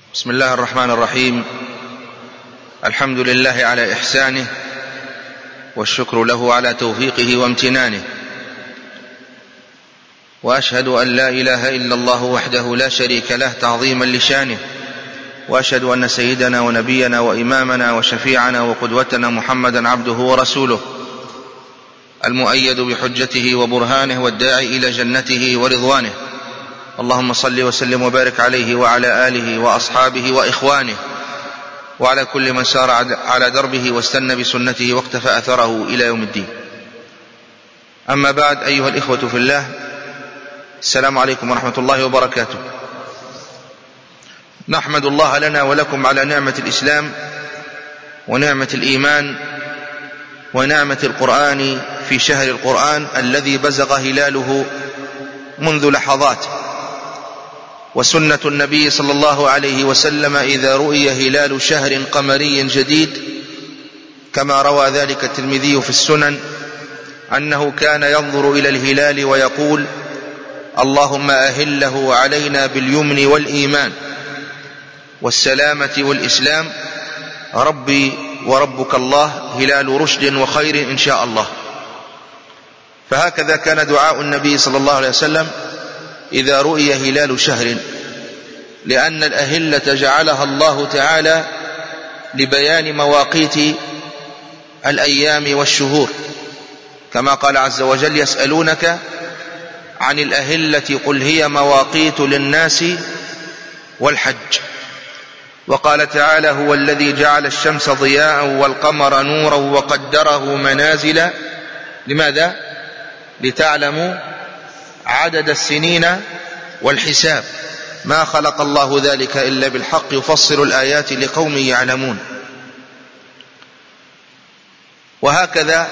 بسم الله الرحمن الرحيم. الحمد لله على إحسانه، والشكر له على توفيقه وامتنانه، وأشهد أن لا إله إلا الله وحده لا شريك له تعظيما لشانه، وأشهد أن سيدنا ونبينا وإمامنا وشفيعنا وقدوتنا محمدا عبده ورسوله، المؤيد بحجته وبرهانه، والداعي إلى جنته ورضوانه. اللهم صل وسلم وبارك عليه وعلى آله وأصحابه وإخوانه، وعلى كل من سار على دربه واستنى بسنته واقتفى أثره إلى يوم الدين. أما بعد، أيها الإخوة في الله، السلام عليكم ورحمة الله وبركاته. نحمد الله لنا ولكم على نعمة الإسلام ونعمة الإيمان ونعمة القرآن في شهر القرآن الذي بزغ هلاله منذ لحظات. وسنة النبي صلى الله عليه وسلم إذا رؤي هلال شهر قمري جديد، كما روى ذلك الترمذي في السنن، أنه كان ينظر إلى الهلال ويقول: اللهم أهله علينا باليمن والإيمان والسلامة والإسلام، ربي وربك الله، هلال رشد وخير إن شاء الله. فهكذا كان دعاء النبي صلى الله عليه وسلم إذا رؤي هلال شهر، لأن الأهلة جعلها الله تعالى لبيان مواقيت الأيام والشهور، كما قال عز وجل: يسألونك عن الأهلة قل هي مواقيت للناس والحج. وقال تعالى: هو الذي جعل الشمس ضياء والقمر نورا وقدره منازل. لماذا؟ لتعلموا عدد السنين والحساب، ما خلق الله ذلك إلا بالحق، يفصل الآيات لقوم يعلمون. وهكذا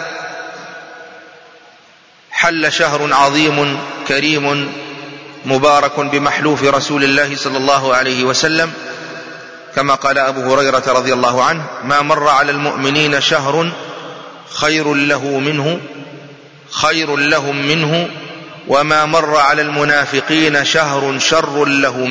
حل شهر عظيم كريم مبارك بمحلوف رسول الله صلى الله عليه وسلم، كما قال أبو هريرة رضي الله عنه: ما مر على المؤمنين شهر خير لهم منه، وما مر على المنافقين شهر شر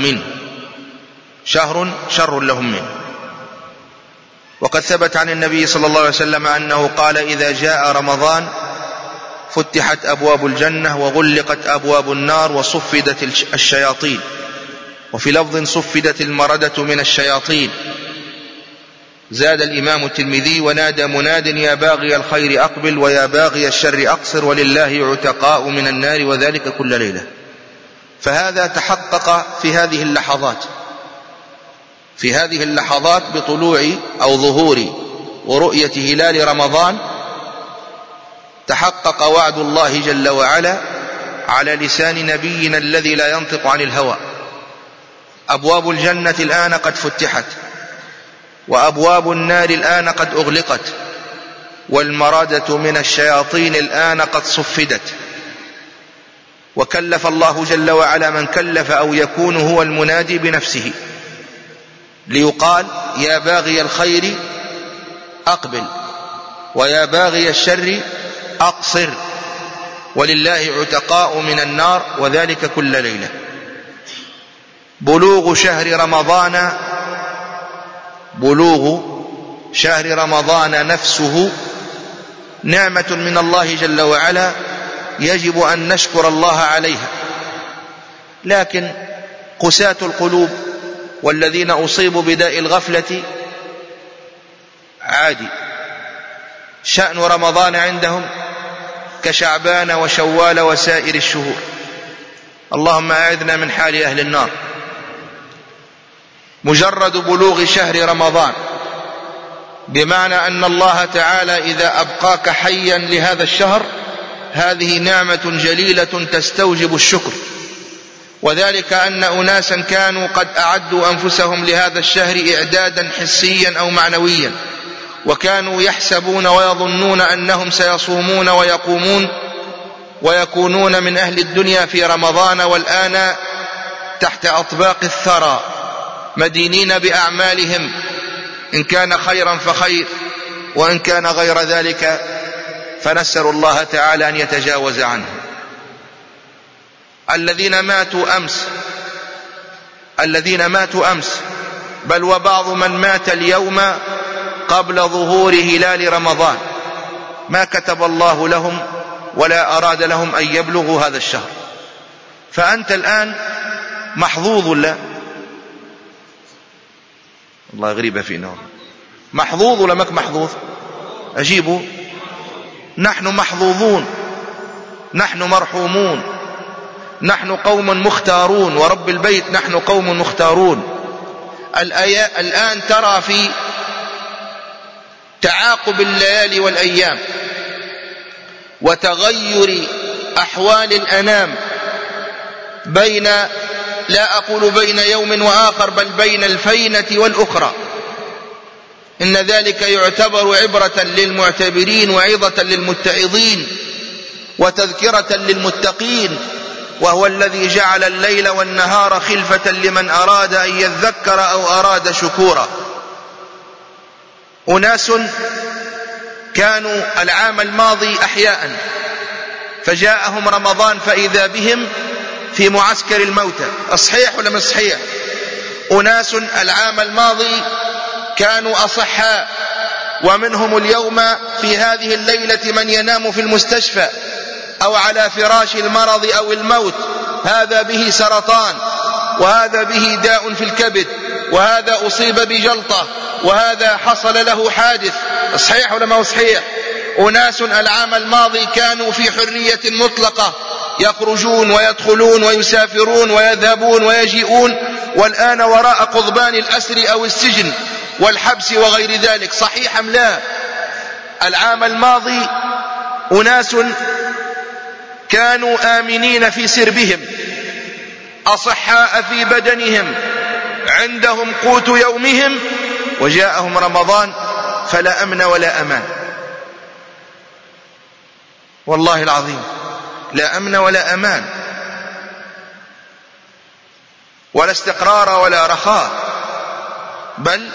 لهم منه. وقد ثبت عن النبي صلى الله عليه وسلم أنه قال: إذا جاء رمضان فتحت أبواب الجنة وغلقت أبواب النار وصفدت الشياطين، وفي لفظ: صفدت المردة من الشياطين. زاد الإمام الترمذي: ونادى مناد يا باغي الخير أقبل ويا باغي الشر أقصر، ولله عتقاء من النار، وذلك كل ليلة. فهذا تحقق في هذه اللحظات بطلوع أو ظهور ورؤية هلال رمضان. تحقق وعد الله جل وعلا على لسان نبينا الذي لا ينطق عن الهوى. أبواب الجنة الآن قد فتحت، وأبواب النار الآن قد أغلقت، والمردة من الشياطين الآن قد صفدت. وكلف الله جل وعلا من كلف أو يكون هو المنادي بنفسه، ليقال: يا باغي الخير أقبل ويا باغي الشر أقصر، ولله عتقاء من النار، وذلك كل ليلة. بلوغ شهر رمضان نفسه نعمة من الله جل وعلا، يجب أن نشكر الله عليها. لكن قساة القلوب والذين أصيبوا بداء الغفلة عادي، شأن رمضان عندهم كشعبان وشوال وسائر الشهور. اللهم أعذنا من حال أهل النار. مجرد بلوغ شهر رمضان بمعنى أن الله تعالى إذا أبقاك حيا لهذا الشهر، هذه نعمة جليلة تستوجب الشكر. وذلك أن أناسا كانوا قد أعدوا أنفسهم لهذا الشهر إعدادا حسيا أو معنويا، وكانوا يحسبون ويظنون أنهم سيصومون ويقومون ويكونون من أهل الدنيا في رمضان، والآن تحت أطباق الثرى مدينين بأعمالهم، إن كان خيرا فخير، وإن كان غير ذلك فنسأل الله تعالى أن يتجاوز عنه. الذين ماتوا أمس بل وبعض من مات اليوم قبل ظهور هلال رمضان ما كتب الله لهم ولا أراد لهم أن يبلغوا هذا الشهر. فأنت الآن محظوظ ولا الله غريبة فينا، محظوظ ولا ماك محظوظ؟ أجيبوا. نحن محظوظون، نحن مرحومون، نحن قوم مختارون، ورب البيت نحن قوم مختارون. الآن ترى في تعاقب الليالي والأيام وتغير أحوال الأنام بين، لا أقول بين يوم وآخر، بل بين الفينة والأخرى، إن ذلك يعتبر عبرة للمعتبرين وعظة للمتعظين وتذكرة للمتقين، وهو الذي جعل الليل والنهار خلفة لمن أراد أن يذكر أو أراد شكورا. أناس كانوا العام الماضي أحياء فجاءهم رمضان فإذا بهم في معسكر الموتى. أصحيح ولا مش صحيح؟ أناس العام الماضي كانوا أصحاء ومنهم اليوم في هذه الليلة من ينام في المستشفى أو على فراش المرض أو الموت، هذا به سرطان، وهذا به داء في الكبد، وهذا أصيب بجلطة، وهذا حصل له حادث. صحيح ولا ما هو صحيح؟ أناس العام الماضي كانوا في حرية مطلقة، يخرجون ويدخلون ويسافرون ويذهبون ويجيئون، والآن وراء قضبان الأسر أو السجن والحبس وغير ذلك. صحيح أم لا؟ العام الماضي أناس كانوا آمنين في سربهم، أصحاء في بدنهم، عندهم قوت يومهم، وجاءهم رمضان فلا أمن ولا أمان. والله العظيم لا أمن ولا أمان، ولا استقرار ولا رخاء، بل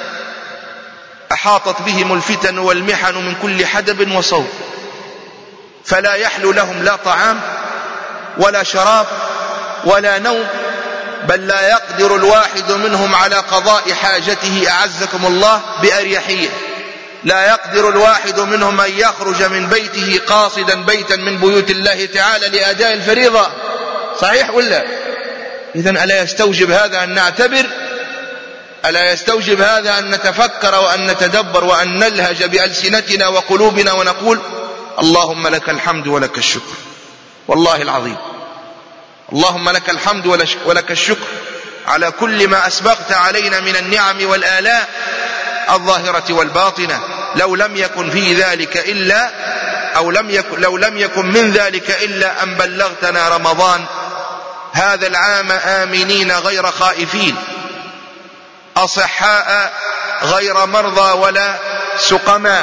أحاطت بهم الفتن والمحن من كل حدب وصوب، فلا يحلو لهم لا طعام ولا شراب ولا نوم، بل لا يقدر الواحد منهم على قضاء حاجته أعزكم الله بأريحية. لا يقدر الواحد منهم أن يخرج من بيته قاصدا بيتا من بيوت الله تعالى لأداء الفريضة. صحيح ولا؟ إذن ألا يستوجب هذا أن نعتبر؟ ألا يستوجب هذا أن نتفكر وأن نتدبر وأن نلهج بألسنتنا وقلوبنا ونقول اللهم لك الحمد ولك الشكر؟ والله العظيم اللهم لك الحمد ولك الشكر على كل ما أسبغت علينا من النعم والآلاء الظاهرة والباطنة. لو لم يكن في ذلك إلا لو لم يكن من ذلك إلا أن بلغتنا رمضان هذا العام آمنين غير خائفين، أصحاء غير مرضى ولا سقماء،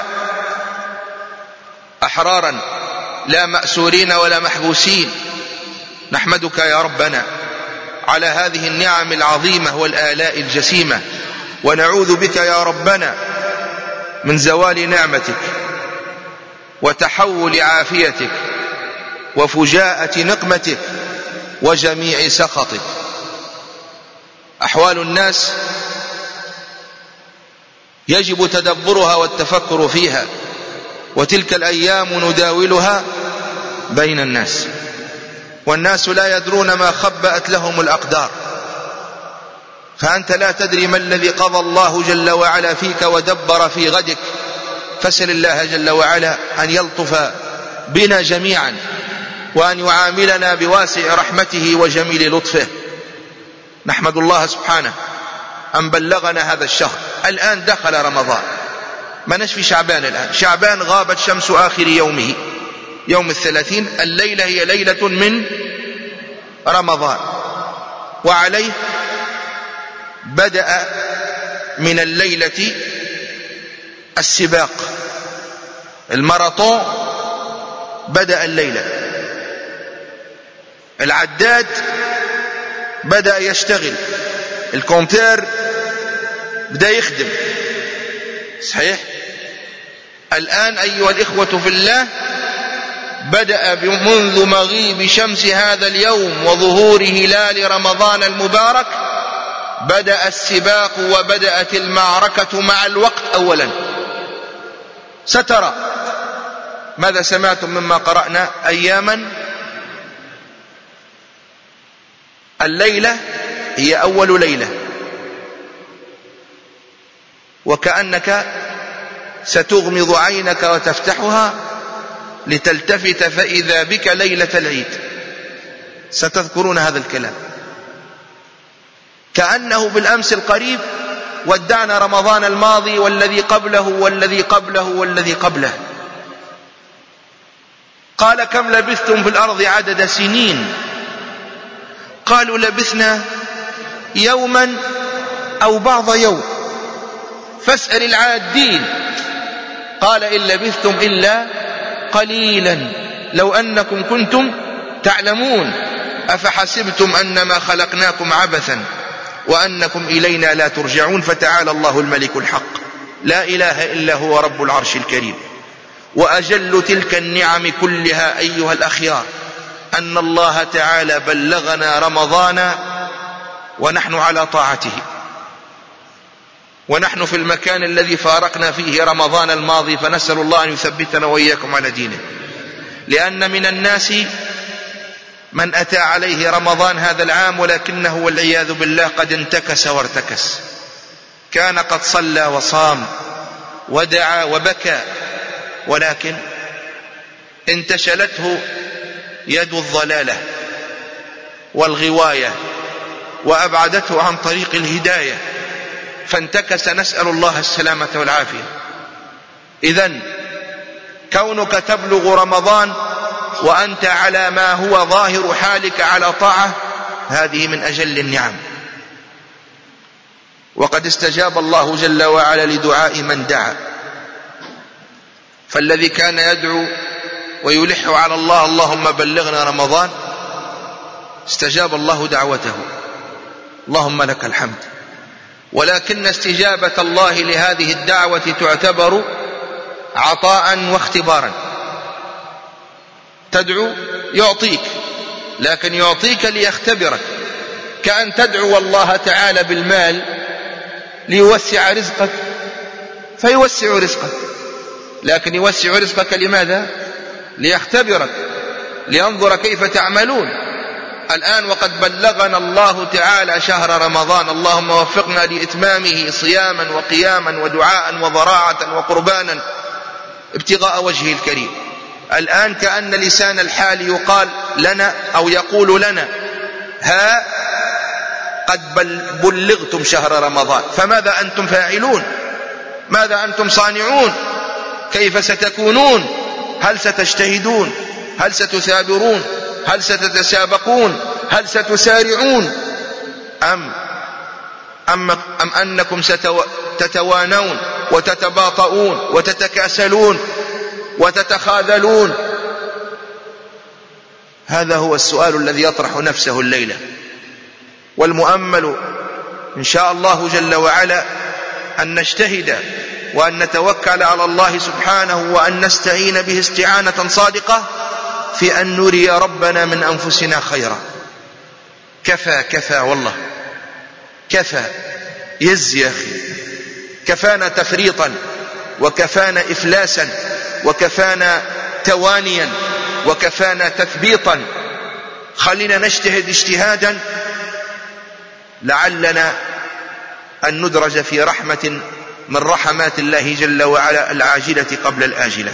أحرارا لا مأسورين ولا محبوسين. نحمدك يا ربنا على هذه النعم العظيمة والآلاء الجسيمة، ونعوذ بك يا ربنا من زوال نعمتك وتحول عافيتك وفجاءة نقمتك وجميع سخطك. أحوال الناس يجب تدبرها والتفكر فيها، وتلك الأيام نداولها بين الناس، والناس لا يدرون ما خبأت لهم الأقدار، فأنت لا تدري ما الذي قضى الله جل وعلا فيك ودبر في غدك. فاسأل الله جل وعلا أن يلطف بنا جميعا وأن يعاملنا بواسع رحمته وجميل لطفه. نحمد الله سبحانه أن بلغنا هذا الشهر. الآن دخل رمضان، ما نشفي شعبان الآن. شعبان غابت شمس آخر يومه يوم 30، الليلة هي ليلة من رمضان، وعليه بدأ من الليلة السباق، الماراثون بدأ الليلة، العداد بدأ يشتغل، الكمبيوتر بدأ يخدم. صحيح؟ الآن أيها الإخوة في الله بدأ منذ مغيب شمس هذا اليوم وظهور هلال رمضان المبارك بدأ السباق وبدأت المعركة مع الوقت أولا. سترى ماذا سمعتم مما قرأنا أياما. الليلة هي أول ليلة، وكأنك ستغمض عينك وتفتحها لتلتفت فإذا بك ليلة العيد. ستذكرون هذا الكلام كأنه بالأمس القريب ودعنا رمضان الماضي والذي قبله والذي قبله والذي قبله. قال كم لبثتم في الأرض عدد سنين؟ قالوا لبثنا يوما أو بعض يوم فاسأل العادين. قال إن لبثتم إلا قليلا لو أنكم كنتم تعلمون أفحسبتم أنما خلقناكم عبثا وأنكم إلينا لا ترجعون. فتعالى الله الملك الحق لا إله إلا هو رب العرش الكريم. وأجل تلك النعم كلها أيها الأخيار أن الله تعالى بلغنا رمضان ونحن على طاعته، ونحن في المكان الذي فارقنا فيه رمضان الماضي، فنسأل الله أن يثبتنا وإياكم على دينه. لأن من الناس من أتى عليه رمضان هذا العام ولكنه والعياذ بالله قد انتكس وارتكس. كان قد صلى وصام ودعا وبكى، ولكن انتشلته يد الضلالة والغواية وأبعدته عن طريق الهداية فانتكس. نسأل الله السلامة والعافية. إذن كونك تبلغ رمضان وأنت على ما هو ظاهر حالك على طاعة هذه من أجل النعم. وقد استجاب الله جل وعلا لدعاء من دعا. فالذي كان يدعو ويلح على الله اللهم بلغنا رمضان استجاب الله دعوته، اللهم لك الحمد. ولكن استجابة الله لهذه الدعوة تعتبر عطاء واختبارا. تدعو يعطيك، لكن يعطيك ليختبرك. كأن تدعو الله تعالى بالمال ليوسع رزقك فيوسع رزقك، لكن يوسع رزقك لماذا؟ ليختبرك، لينظر كيف تعملون. الآن وقد بلغنا الله تعالى شهر رمضان، اللهم وفقنا لإتمامه صياما وقياما ودعاء وضراعة وقربانا ابتغاء وجهه الكريم. الآن كأن لسان الحال يقال لنا أو يقول لنا ها قد بلغتم شهر رمضان، فماذا أنتم فاعلون؟ ماذا أنتم صانعون؟ كيف ستكونون؟ هل ستجتهدون؟ هل ستثابرون؟ هل ستتسابقون؟ هل ستسارعون؟ أم أنكم ستتوانون وتتباطؤون وتتكاسلون وتتخاذلون؟ هذا هو السؤال الذي يطرح نفسه الليلة. والمؤمل إن شاء الله جل وعلا أن نجتهد وأن نتوكل على الله سبحانه وأن نستعين به استعانة صادقة في أن نري ربنا من أنفسنا خيرا. كفى والله كفى يز يا أخي، كفانا تفريطا وكفانا إفلاسا وكفانا توانيا وكفانا تثبيطا. خلينا نجتهد اجتهادا لعلنا أن ندرج في رحمة من رحمات الله جل وعلا العاجلة قبل الآجلة.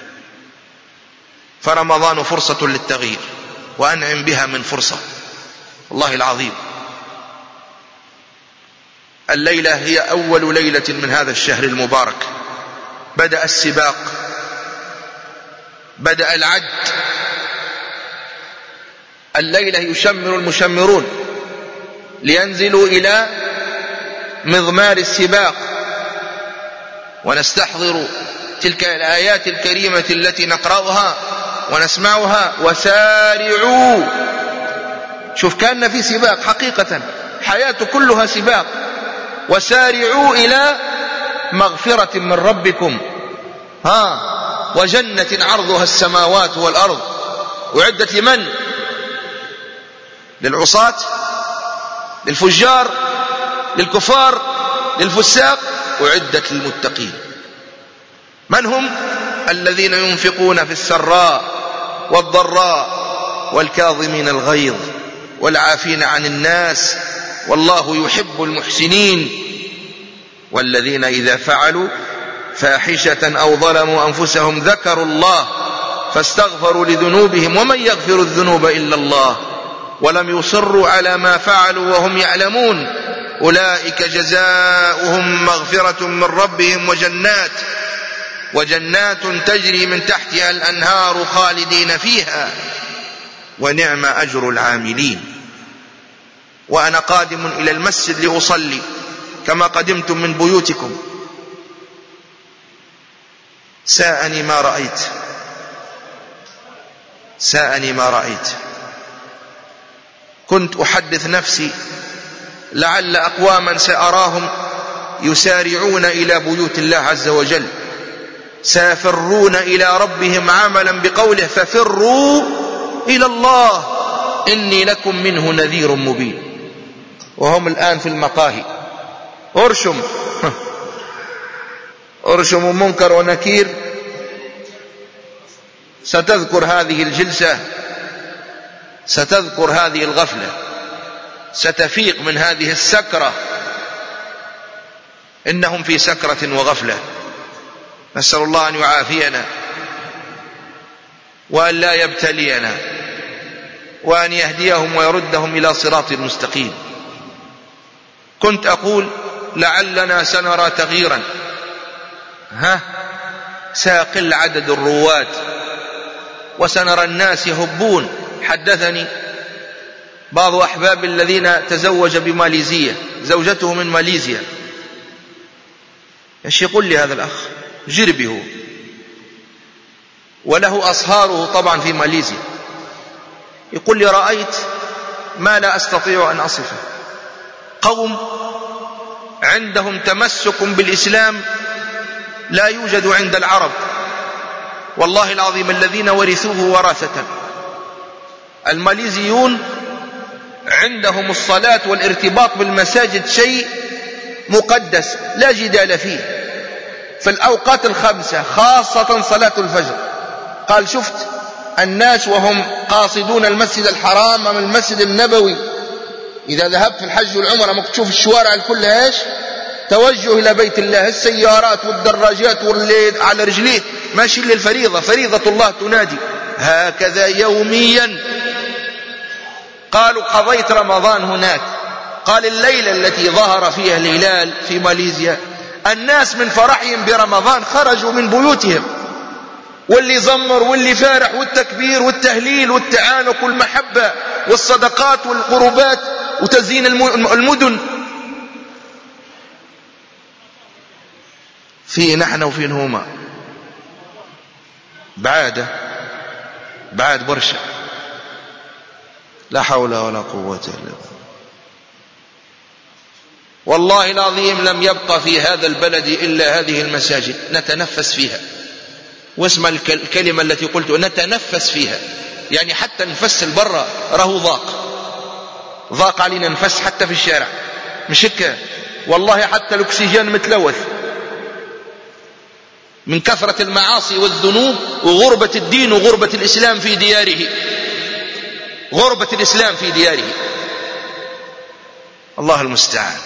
فرمضان فرصة للتغيير وأنعم بها من فرصة، والله العظيم. الليلة هي أول ليلة من هذا الشهر المبارك. بدأ السباق، بدأ العد. الليلة يشمر المشمرون لينزلوا إلى مضمار السباق، ونستحضر تلك الآيات الكريمة التي نقرأها ونسمعها. وسارعوا. شوف كأن في سباق حقيقة، حياة كلها سباق. وسارعوا إلى مغفرة من ربكم وجنة عرضها السماوات والأرض أعدت لمن؟ للعصاة، للفجار، للكفار للفساق، أعدت للمتقين. من هم؟ الذين ينفقون في السراء والضراء والكاظمين الغيظ والعافين عن الناس والله يحب المحسنين. والذين إذا فعلوا فاحشة أو ظلموا أنفسهم ذكروا الله فاستغفروا لذنوبهم ومن يغفر الذنوب إلا الله ولم يصروا على ما فعلوا وهم يعلمون أولئك جزاؤهم مغفرة من ربهم وجنات تجري من تحتها الأنهار خالدين فيها ونعم أجر العاملين. وأنا قادم إلى المسجد لأصلي كما قدمتم من بيوتكم، ساءني ما رأيت. كنت أحدث نفسي لعل أقواما سأراهم يسارعون إلى بيوت الله عز وجل، سيفرون إلى ربهم عملا بقوله ففروا إلى الله إني لكم منه نذير مبين. وهم الآن في المقاهي أرشم منكر ونكير. ستذكر هذه الجلسة، ستذكر هذه الغفلة، ستفيق من هذه السكرة. إنهم في سكرة وغفلة. نسأل الله أن يعافينا وأن لا يبتلينا وأن يهديهم ويردهم إلى صراط مستقيم. كنت أقول لعلنا سنرى تغييرا، سيقل عدد الرواد وسنرى الناس يهبون. حدثني بعض أحباب الذين تزوج بماليزية، زوجته من ماليزيا. ايش يقول لي هذا الأخ؟ جربي هو وله أصهاره طبعا في ماليزيا. يقول لي رأيت ما لا أستطيع أن أصفه. قوم عندهم تمسك بالإسلام لا يوجد عند العرب، والله العظيم الذين ورثوه وراثة. الماليزيون عندهم الصلاة والارتباط بالمساجد شيء مقدس لا جدال فيه، في الأوقات الخمسة خاصة صلاة الفجر. قال شفت الناس وهم قاصدون المسجد الحرام أم المسجد النبوي، إذا ذهبت في الحج والعمرة ما تشوف الشوارع كلها إيش؟ توجه إلى بيت الله، السيارات والدراجات واللي على رجليه ماشي للفريضة، فريضة الله تنادي هكذا يوميا. قالوا قضيت رمضان هناك. قال الليلة التي ظهر فيها الهلال في ماليزيا الناس من فرحهم برمضان خرجوا من بيوتهم، واللي زمر واللي فارح، والتكبير والتهليل والتعانق والمحبة والصدقات والقربات وتزيين المدن. في نحن وفين هما بعد برشا. لا حول ولا قوة إلا بالله. والله العظيم لم يبقى في هذا البلد إلا هذه المساجد نتنفس فيها. واسم الكلمة التي قلت نتنفس فيها، يعني حتى نفس البرة راه ضاق علينا نفس حتى في الشارع، مش هيك والله، حتى الأكسجين متلوث من كثرة المعاصي والذنوب وغربة الدين وغربة الإسلام في دياره، غربة الإسلام في دياره. الله المستعان.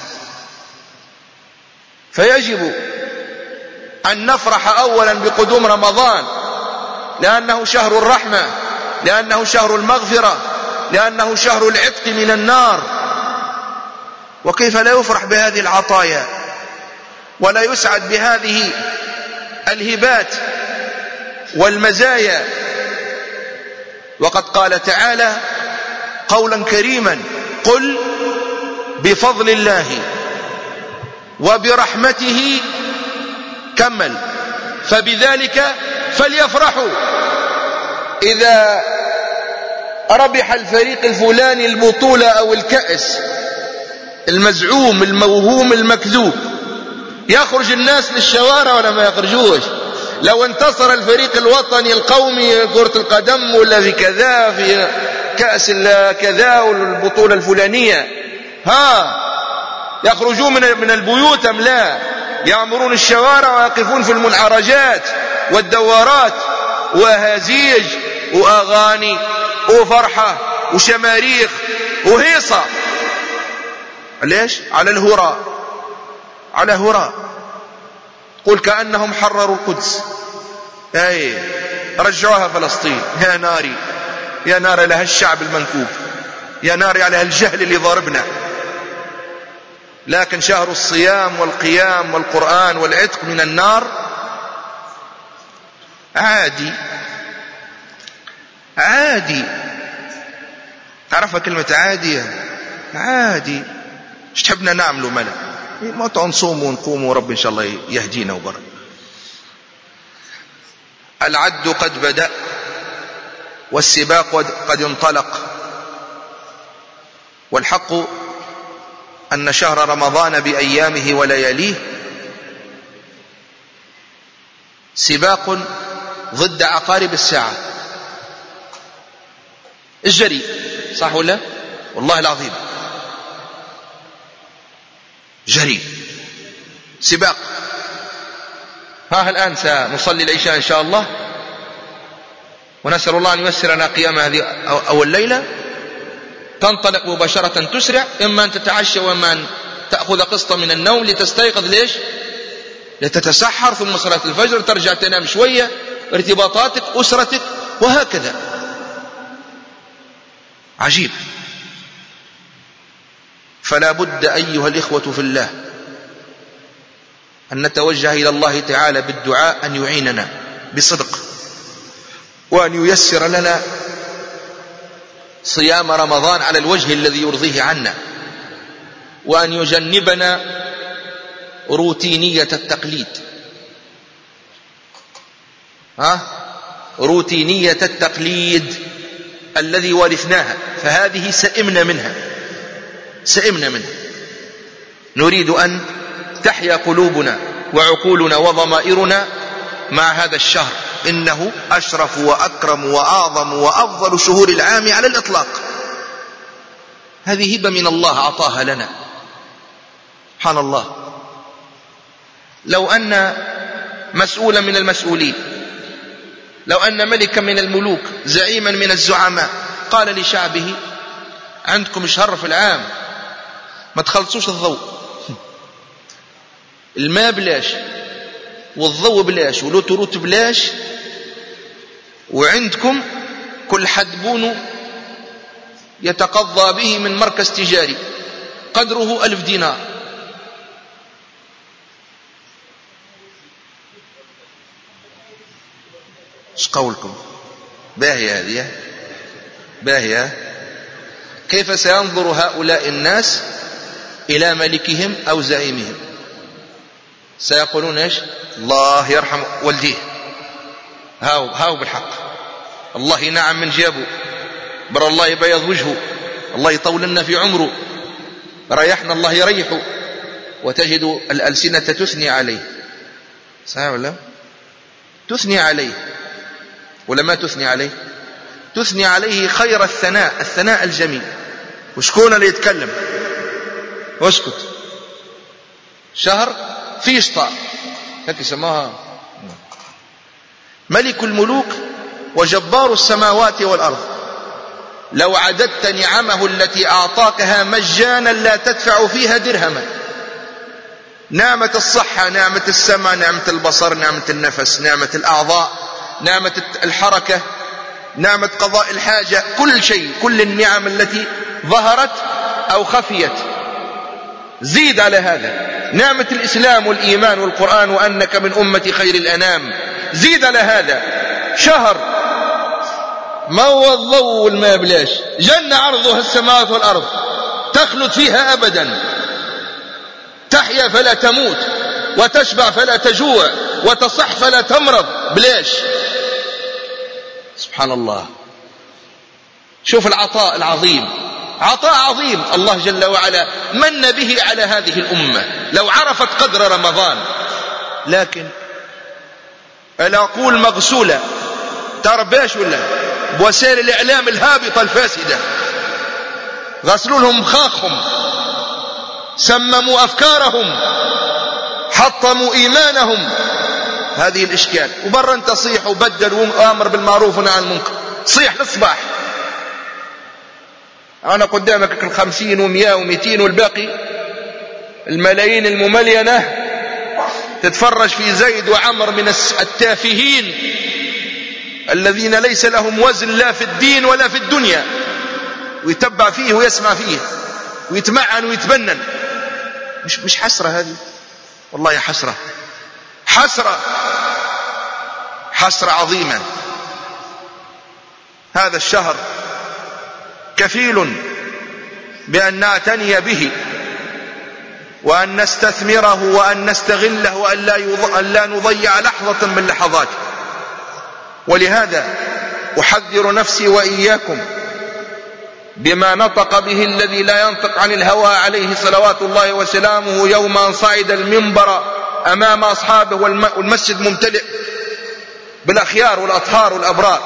فيجب أن نفرح أولا بقدوم رمضان، لأنه شهر الرحمة، لأنه شهر المغفرة، لأنه شهر العتق من النار. وكيف لا يفرح بهذه العطايا ولا يسعد بهذه الهبات والمزايا؟ وقد قال تعالى قولا كريما قل بفضل الله وبرحمته كمل فبذلك فليفرحوا. إذا ربح الفريق الفلاني البطولة أو الكأس المزعوم الموهوم المكذوب، يخرج الناس للشوارع ولا ما يخرجوش؟ لو انتصر الفريق الوطني القومي كرة القدم ولا في كذا في كأس كذا والبطولة الفلانية، يخرجون من البيوت أم لا؟ يعمرون الشوارع ويقفون في المنعرجات والدوارات، وهزيج وأغاني وفرحة وشماريخ وهيصة. ليش؟ على الهراء، على هراء. قل كأنهم حرروا القدس. أي رجعوها فلسطين. يا ناري، يا نار لها الشعب المنكوب، يا نار عليها الجهل اللي ضاربنا. لكن شهر الصيام والقيام والقرآن والعتق من النار عادي، عادي. تعرفها كلمة عادية؟ عادي. ايش تحبنا نعملوا ملا؟ ما نصوم ونقوم ورب إن شاء الله يهدينا وبرد. العد قد بدأ والسباق قد انطلق، والحق أن شهر رمضان بأيامه ولياليه سباق ضد عقارب الساعة. الجري، صح ولا؟ والله العظيم جري، سباق. ها الآن سنصلي العشاء إن شاء الله، ونسأل الله أن ييسر لنا قيام هذه أول ليلة. تنطلق مباشرة، تسرع، إما أن تتعشى وإما أن تأخذ قسطا من النوم لتستيقظ. ليش؟ لتتسحر، ثم صلاة الفجر، ترجع تنام شوية، ارتباطاتك، أسرتك، وهكذا. عجيب. فلا بد أيها الإخوة في الله أن نتوجه إلى الله تعالى بالدعاء أن يعيننا بصدق، وأن ييسر لنا صيام رمضان على الوجه الذي يرضيه عنا، وأن يجنبنا روتينية التقليد. روتينية التقليد الذي ورثناها، فهذه سئمنا منها، سئمنا منها. نريد أن تحيا قلوبنا وعقولنا وضمائرنا مع هذا الشهر. إنه أشرف وأكرم وأعظم وأفضل شهور العام على الإطلاق. هذه هبة من الله أعطاها لنا، سبحان الله. لو أن مسؤولا من المسؤولين، لو أن ملكا من الملوك، زعيما من الزعماء، قال لشعبه: عندكم شهر في العام ما تخلصوش الضوء، الماء بلاش، والضوء بلاش، والوتروت بلاش، وعندكم كل حدبون يتقضى به من مركز تجاري قدره 1000 دينار. ايش قولكم؟ باهية هذه، باهية. كيف سينظر هؤلاء الناس إلى ملكهم أو زعيمهم؟ سيقولون ايش؟ الله يرحم والديه، هاو بالحق، الله ينعم من جابه، بر الله يبيض وجهه، الله يطول لنا في عمره، ريحنا الله يريحه. وتجد الألسنة تثني عليه، صحيح ولا؟ تثني عليه ولا ما تثني عليه؟ تثني عليه خير الثناء، الثناء الجميل. وشكون اللي يتكلم؟ واسكت. شهر في شطاء، هيك يسموها. ملك الملوك وجبار السماوات والأرض، لو عددت نعمه التي أعطاكها مجانا لا تدفع فيها درهما. نعمة الصحة، نعمة السمع، نعمة البصر، نعمة النفس، نعمة الأعضاء، نعمة الحركة، نعمة قضاء الحاجة، كل شيء، كل النعم التي ظهرت أو خفيت. زيد على هذا نعمة الإسلام والإيمان والقرآن وأنك من أمة خير الأنام. زيد على هذا شهر ما هو الضوء والماء بلاش، جنة عرضها السماوات والأرض، تخلد فيها أبدا، تحيا فلا تموت، وتشبع فلا تجوع، وتصح فلا تمرض بلاش. سبحان الله. شوف العطاء العظيم، عطاء عظيم الله جل وعلا من به على هذه الأمة لو عرفت قدر رمضان. لكن العقول مغسولة، ترباش ولا بوسائل الإعلام الهابطة الفاسدة، غسلوا لهم مخاخهم، سمموا أفكارهم، حطموا إيمانهم. هذه الإشكال. وبرا انت صيح وبدل وآمر بالمعروف ونهى عن المنكر، صيح للصباح. أنا قدامك 50 و100 و200 والباقي الملايين المملينة تتفرج في زيد وعمر من التافهين الذين ليس لهم وزن لا في الدين ولا في الدنيا، ويتبع فيه ويسمع فيه ويتمعن ويتبنن. مش حسرة هذه؟ والله حسرة، حسرة عظيمة. هذا الشهر كفيل بأن نعتني به وأن نستثمره وأن نستغله وأن لا نضيع لحظة من لحظاته. ولهذا أحذر نفسي وإياكم بما نطق به الذي لا ينطق عن الهوى عليه صلوات الله وسلامه يوم أن صعد المنبر أمام أصحابه والمسجد ممتلئ بالأخيار والأطهار والأبرار.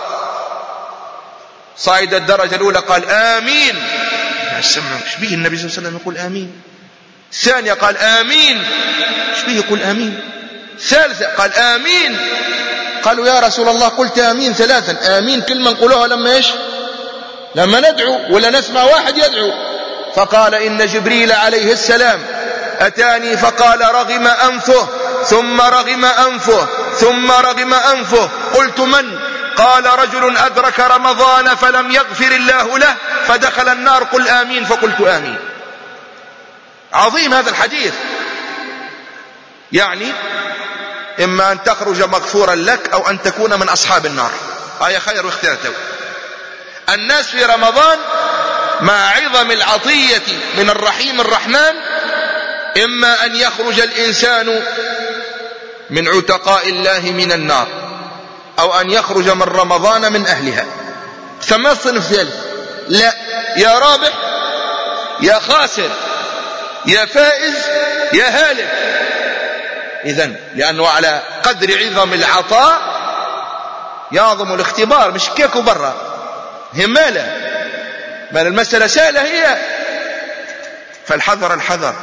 صعد الدرجة الأولى قال آمين. ايش به النبي صلى الله عليه وسلم يقول آمين؟ الثانية قال آمين. ايش به يقول آمين؟ ثالثة قال آمين. قالوا يا رسول الله قلت آمين ثلاثا، آمين كلمة نقولها لما إيش؟ لما ندعو ولا نسمع واحد يدعو. فقال إن جبريل عليه السلام أتاني فقال رغم أنفه ثم رغم أنفه ثم رغم أنفه. قلت من؟ قال رجل أدرك رمضان فلم يغفر الله له فدخل النار، قل آمين. فقلت آمين. عظيم هذا الحديث. يعني إما أن تخرج مغفورا لك أو أن تكون من أصحاب النار. آية خير واختيارته. الناس في رمضان مع عظم العطية من الرحيم الرحمن إما أن يخرج الإنسان من عتقاء الله من النار أو أن يخرج من رمضان من أهلها. ثم صنف ثالث، لا، يا رابح يا خاسر يا فائز يا هالك. إذن لأنه على قدر عظم العطاء يعظم الاختبار. مش كيكو برا همالة، بل المسألة سهلة هي. فالحذر الحذر،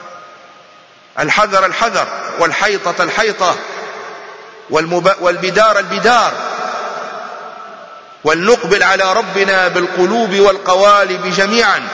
الحذر الحذر، والحيطة الحيطة، والبدار البدار، ولنقبل على ربنا بالقلوب والقوالب جميعا.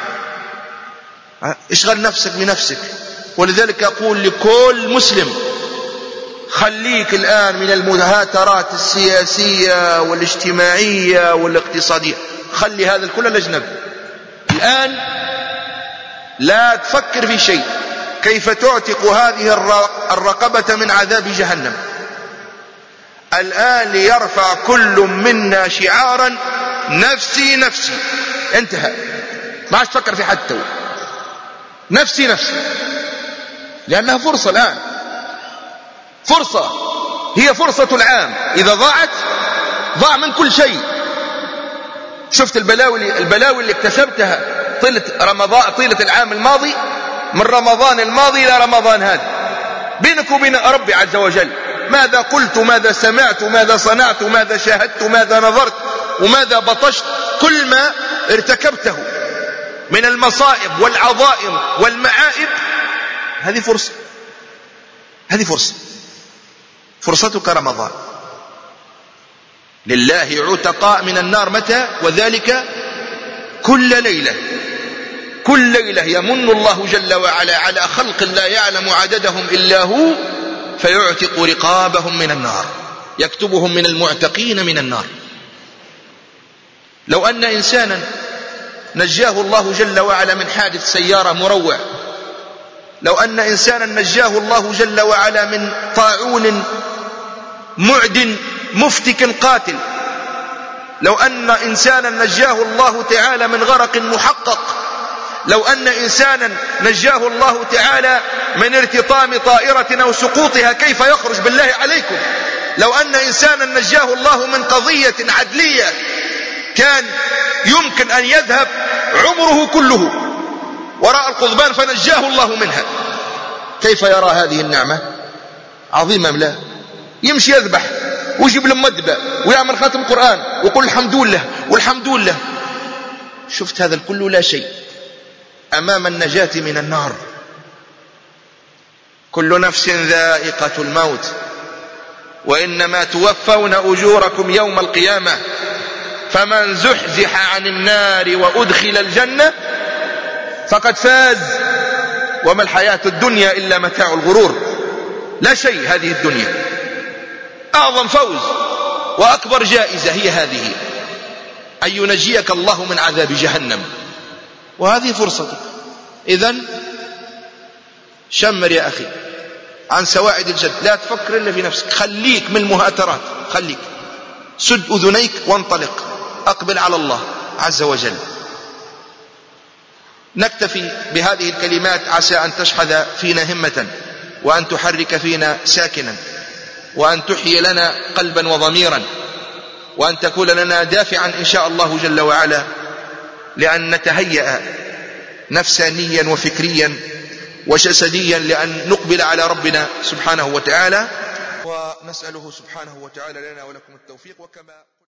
اشغل نفسك بنفسك. ولذلك أقول لكل مسلم خليك الآن من المهاترات السياسية والاجتماعية والاقتصادية، خلي هذا الكل الأجنبي. الآن لا تفكر في شيء، كيف تعتق هذه الرقبة من عذاب جهنم. الآن ليرفع كل منا شعارا نفسي نفسي، انتهى، ما عادش تفكر في حد تو، نفسي نفسي، لأنها فرصة الآن، فرصة، هي فرصة العام. إذا ضاعت ضاع من كل شيء. شفت البلاوي اللي اكتسبتها طيلة العام الماضي، من رمضان الماضي إلى رمضان هذا، بينك وبين ربي عز وجل، ماذا قلت، ماذا سمعت، ماذا صنعت، ماذا شاهدت، ماذا نظرت، وماذا بطشت. كل ما ارتكبته من المصائب والعظائم والمعائب، هذه فرصة، هذه فرصة، فرصتك رمضان. لله عتقاء من النار متى؟ وذلك كل ليلة. كل ليلة يمن الله جل وعلا على خلق لا يعلم عددهم إلا هو فيعتق رقابهم من النار، يكتبهم من المعتقين من النار. لو أن إنسانا نجاه الله جل وعلا من حادث سيارة مروع، لو أن إنسانا نجاه الله جل وعلا من طاعون معد مفتك قاتل، لو أن إنسانا نجاه الله تعالى من غرق محقق، لو أن إنسانا نجاه الله تعالى من ارتطام طائرة أو سقوطها، كيف يخرج بالله عليكم؟ لو أن إنسانا نجاه الله من قضية عدلية كان يمكن أن يذهب عمره كله وراء القضبان فنجاه الله منها، كيف يرى هذه النعمة؟ عظيمة أم لا؟ يمشي يذبح ويجيب له مدبة ويعمل خاتم قرآن ويقول الحمد لله والحمد لله. شفت هذا الكل لا شيء أمام النجاة من النار. كل نفس ذائقة الموت وإنما توفون أجوركم يوم القيامة فمن زحزح عن النار وأدخل الجنة فقد فاز وما الحياة الدنيا إلا متاع الغرور. لا شيء هذه الدنيا، أعظم فوز وأكبر جائزة هي هذه، أن ينجيك الله من عذاب جهنم، وهذه فرصتك. إذن شمر يا أخي عن سواعد الجد، لا تفكر إلا في نفسك، خليك من المهاترات، خليك، سد أذنيك وانطلق، أقبل على الله عز وجل. نكتفي بهذه الكلمات، عسى أن تشحذ فينا همة، وأن تحرك فينا ساكنا، وأن تحيي لنا قلبا وضميرا، وأن تكون لنا دافعا إن شاء الله جل وعلا لأن نتهيأ نفسانيا وفكريا وجسديا لأن نقبل على ربنا سبحانه وتعالى، ونسأله سبحانه وتعالى لنا ولكم التوفيق. وكما